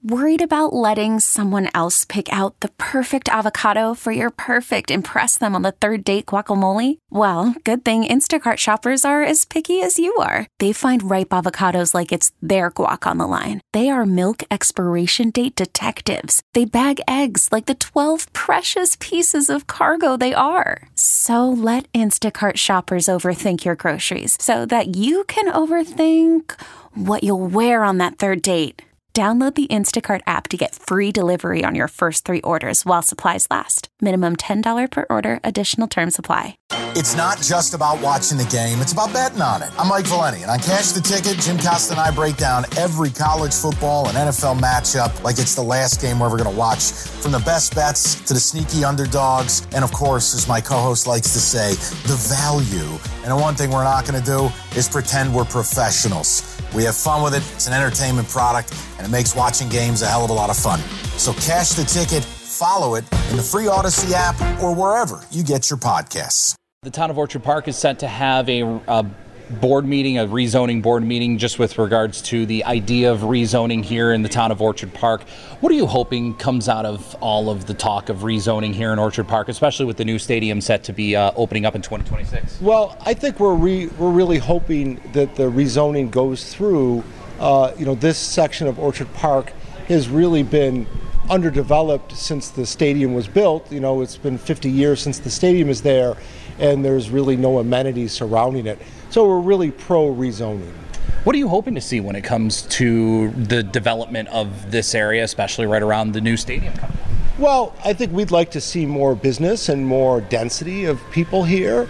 Worried about letting someone else pick out the perfect avocado for your perfect impress them on the third date guacamole? Well, good thing Instacart shoppers are as picky as you are. They find ripe avocados like it's their guac on the line. They are milk expiration date detectives. They bag eggs like the 12 precious pieces of cargo they are. So let Instacart shoppers overthink your groceries so that you can overthink what you'll wear on that third date. Download the Instacart app to get free delivery on your first 3 orders while supplies last. Minimum $10 per order. Additional terms apply. It's not just about watching the game. It's about betting on it. I'm Mike Valeni, and on Cash the Ticket, Jim Costa and I break down every college football and NFL matchup like it's the last game we're ever going to watch. From the best bets to the sneaky underdogs, and of course, as my co-host likes to say, the value. And the one thing we're not going to do is pretend we're professionals. We have fun with it. It's an entertainment product, and it makes watching games a hell of a lot of fun. So Cash the Ticket, follow it in the free Odyssey app or wherever you get your podcasts. The town of Orchard Park is set to have a board meeting, a rezoning board meeting, just with regards to the idea of rezoning here in the town of Orchard Park. What are you hoping comes out of all of the talk of rezoning here in Orchard Park, especially with the new stadium set to be opening up in 2026? Well, I think we're really hoping that the rezoning goes through. This section of Orchard Park has really been underdeveloped since the stadium was built. It's been 50 years since the stadium is there, and there's really no amenities surrounding it. So we're really pro-rezoning. What are you hoping to see when it comes to the development of this area, especially right around the new stadium coming up? Well, I think we'd like to see more business and more density of people here.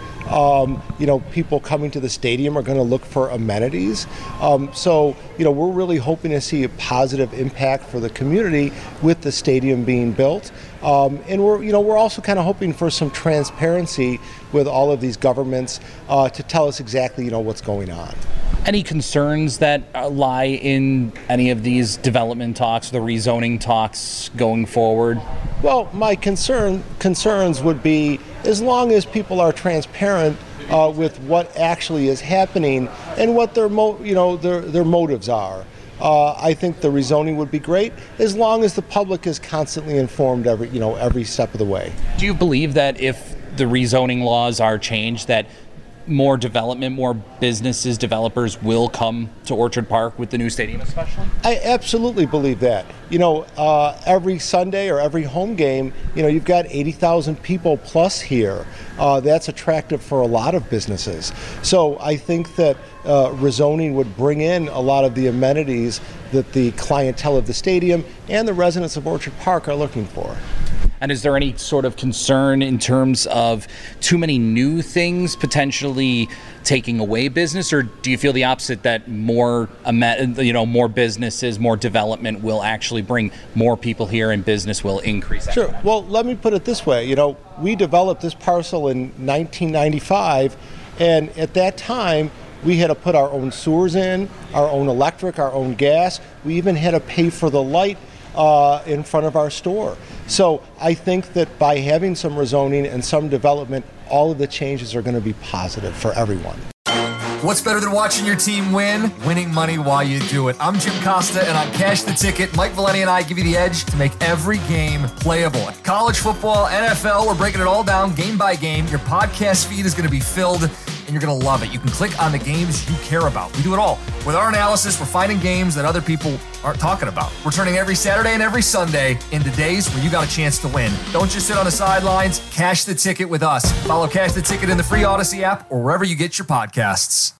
People coming to the stadium are going to look for amenities. We're really hoping to see a positive impact for the community with the stadium being built. And we're also kind of hoping for some transparency with all of these governments to tell us exactly, what's going on. Any concerns that lie in any of these development talks, the rezoning talks going forward? Well, my concerns would be as long as people are transparent with what actually is happening and what their motives are. I think the rezoning would be great as long as the public is constantly informed every step of the way. Do you believe that if the rezoning laws are changed, that more development, more businesses, developers will come to Orchard Park with the new stadium especially? I absolutely believe that. Every Sunday or every home game, you've got 80,000 people plus here. That's attractive for a lot of businesses. So I think that rezoning would bring in a lot of the amenities that the clientele of the stadium and the residents of Orchard Park are looking for. And is there any sort of concern in terms of too many new things potentially taking away business, or do you feel the opposite, that more businesses, more development will actually bring more people here and business will increase? Sure. Well, let me put it this way. We developed this parcel in 1995, and at that time, we had to put our own sewers in, our own electric, our own gas. We even had to pay for the light in front of our store. So I think that by having some rezoning and some development, all of the changes are going to be positive for everyone. What's better than watching your team win? Winning money while you do it. I'm Jim Costa, and on Cash the Ticket, Mike Valeni and I give you the edge to make every game playable. College football, NFL, we're breaking it all down game by game. Your podcast feed is going to be filled, and you're going to love it. You can click on the games you care about. We do it all. With our analysis, we're finding games that other people aren't talking about. We're turning every Saturday and every Sunday into days where you got a chance to win. Don't just sit on the sidelines. Cash the Ticket with us. Follow Cash the Ticket in the free Odyssey app or wherever you get your podcasts.